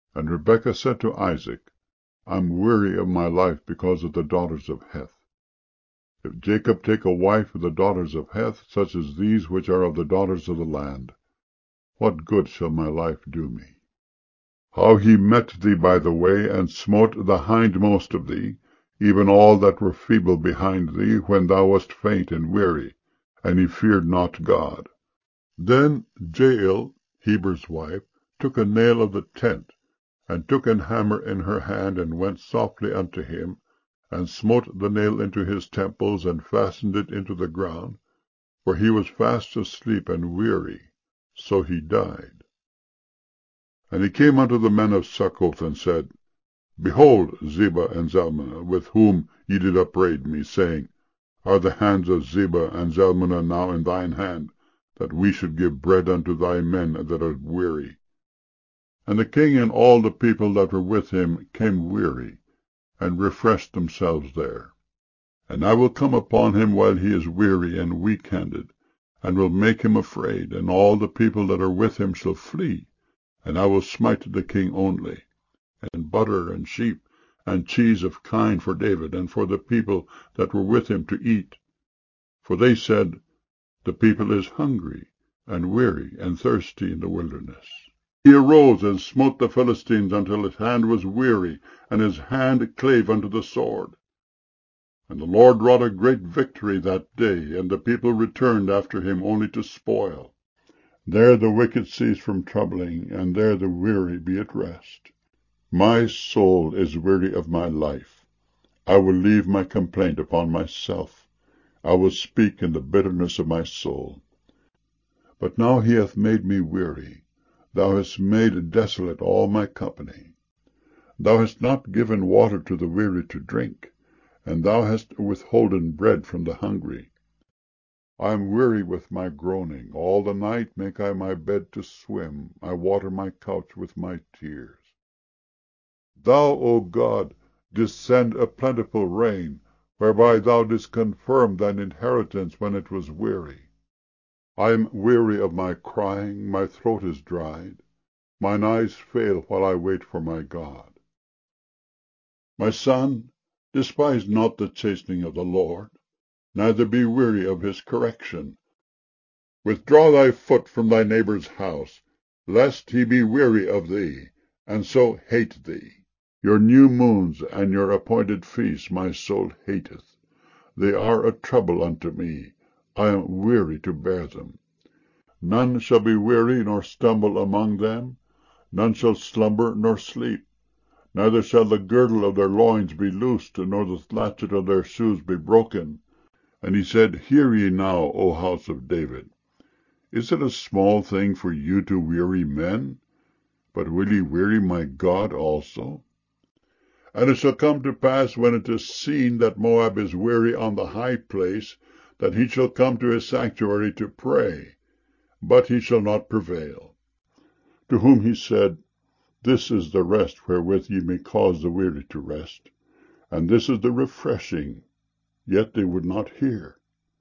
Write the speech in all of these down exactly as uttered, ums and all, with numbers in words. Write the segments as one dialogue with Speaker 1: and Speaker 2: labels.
Speaker 1: And Rebekah said to Isaac, I am weary of my life because of the daughters of Heth. If Jacob take a wife of the daughters of Heth, such as these which are of the daughters of the land, what good shall my life do me? How he met thee by the way, and smote the hindmost of thee, even all that were feeble behind thee, when thou wast faint and weary, and he feared not God. Then Jael, Heber's wife, took a nail of the tent, and took an hammer in her hand, and went softly unto him, and smote the nail into his temples, and fastened it into the ground, for he was fast asleep and weary, so he died. And he came unto the men of Succoth, and said, Behold Zebah and Zalmunna, with whom ye did upbraid me, saying, Are the hands of Zebah and Zalmunna now in thine hand, that we should give bread unto thy men that are weary? And the king and all the people that were with him came weary, and refreshed themselves there. And I will come upon him while he is weary and weak-handed, and will make him afraid, and all the people that are with him shall flee, and I will smite the king only, and butter and sheep and cheese of kine for David, and for the people that were with him to eat. For they said, The people is hungry, and weary, and thirsty in the wilderness. He arose and smote the Philistines until his hand was weary, and his hand clave unto the sword. And the Lord wrought a great victory that day, and the people returned after him only to spoil. There the wicked cease from troubling, and there the weary be at rest. My soul is weary of my life. I will leave my complaint upon myself. I will speak in the bitterness of my soul. But now he hath made me weary. Thou hast made desolate all my company. Thou hast not given water to the weary to drink, and thou hast withholden bread from the hungry. I am weary with my groaning. All the night make I my bed to swim. I water my couch with my tears. Thou, O God, didst send a plentiful rain, whereby thou didst confirm thine inheritance when it was weary. I am weary of my crying, my throat is dried. Mine eyes fail while I wait for my God. My son, despise not the chastening of the Lord, neither be weary of his correction. Withdraw thy foot from thy neighbor's house, lest he be weary of thee, and so hate thee. Your new moons and your appointed feasts my soul hateth. They are a trouble unto me. I am weary to bear them. None shall be weary nor stumble among them. None shall slumber nor sleep. Neither shall the girdle of their loins be loosed, nor the latchet of their shoes be broken. And he said, Hear ye now, O house of David. Is it a small thing for you to weary men? But will ye weary my God also? And it shall come to pass, when it is seen that Moab is weary on the high place, that he shall come to his sanctuary to pray, but he shall not prevail. To whom he said, This is the rest wherewith ye may cause the weary to rest, and this is the refreshing, yet they would not hear.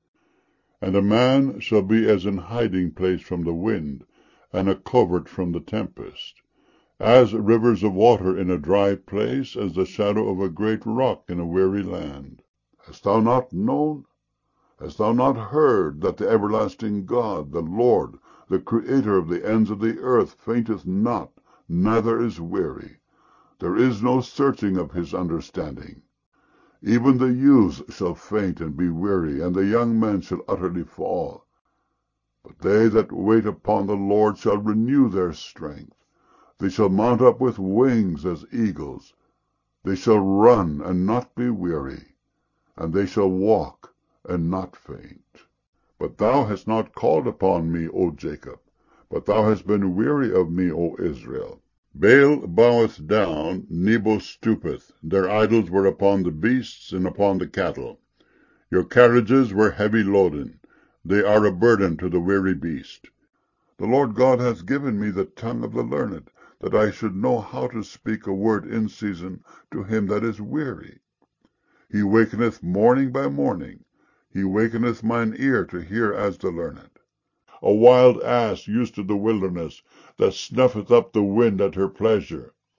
Speaker 1: And a man shall be as an hiding place from the wind, and a covert from the tempest, as rivers of water in a dry place, as the shadow of a great rock in a weary land. Hast thou not known? Hast thou not heard that the everlasting God, the Lord, the Creator of the ends of the earth, fainteth not, neither is weary? There is no searching of his understanding. Even the youths shall faint and be weary, and the young men shall utterly fall. But they that wait upon the Lord shall renew their strength. They shall mount up with wings as eagles. They shall run and not be weary, and they shall walk and not faint. But thou hast not called upon me, O Jacob, but thou hast been weary of me, O Israel. Baal boweth down, Nebo stoopeth. Their idols were upon the beasts and upon the cattle. Your carriages were heavy loaden. They are a burden to the weary beast. The Lord God hath given me the tongue of the learned, that I should know how to speak a word in season to him that is weary. He wakeneth morning by morning. He wakeneth mine ear to hear as the learned. A wild ass used to the wilderness, that snuffeth up the wind at her pleasure.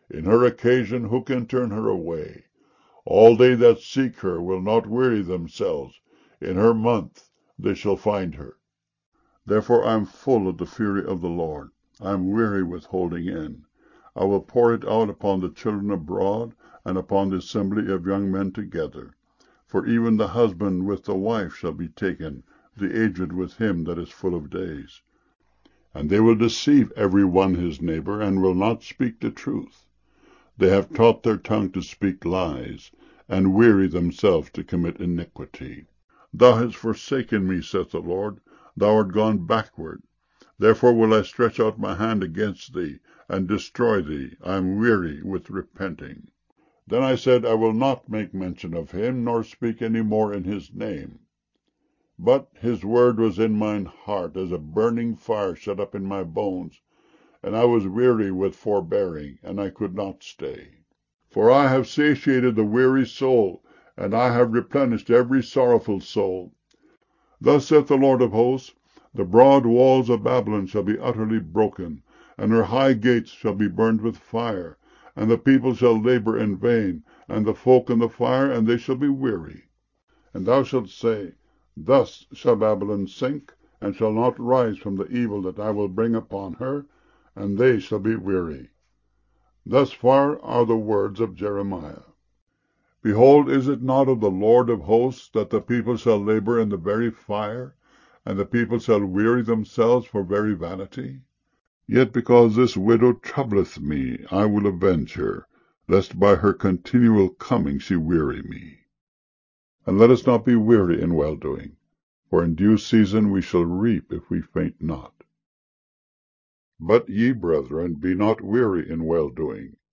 Speaker 1: In her occasion who can turn her away? All they that seek her will not weary themselves. In her month they shall find her. Therefore I am full of the fury of the Lord. I am weary with holding in. I will pour it out upon the children abroad, and upon the assembly of young men together. For even the husband with the wife shall be taken, the aged with him that is full of days. And they will deceive every one his neighbor, and will not speak the truth. They have taught their tongue to speak lies, and weary themselves to commit iniquity. Thou hast forsaken me, saith the Lord. Thou art gone backward. Therefore will I stretch out my hand against thee, and destroy thee. I am weary with repenting. Then I said, I will not make mention of him, nor speak any more in his name. But his word was in mine heart, as a burning fire shut up in my bones, and I was weary with forbearing, and I could not stay. For I have satiated the weary soul, and I have replenished every sorrowful soul. Thus saith the Lord of hosts, the broad walls of Babylon shall be utterly broken, and her high gates shall be burned with fire, and the people shall labor in vain, and the folk in the fire, and they shall be weary. And thou shalt say, Thus shall Babylon sink, and shall not rise from the evil that I will bring upon her, and they shall be weary. Thus far are the words of Jeremiah. Behold, is it not of the Lord of hosts that the people shall labor in the very fire, and the people shall weary themselves for very vanity? Yet because this widow troubleth me, I will avenge her, lest by her continual coming she weary me. And let us not be weary in well-doing, for in due season we shall reap if we faint not. But ye, brethren, be not weary in well-doing.